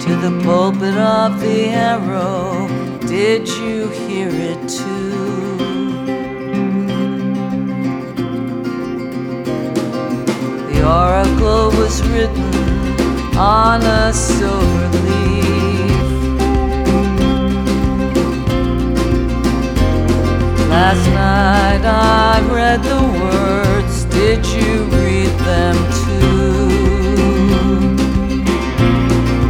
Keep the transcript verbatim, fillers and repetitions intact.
to the pulpit of the Arrow. Did you hear it too? The oracle was written on a silver leaf. Last night I read the words. Did you read them too?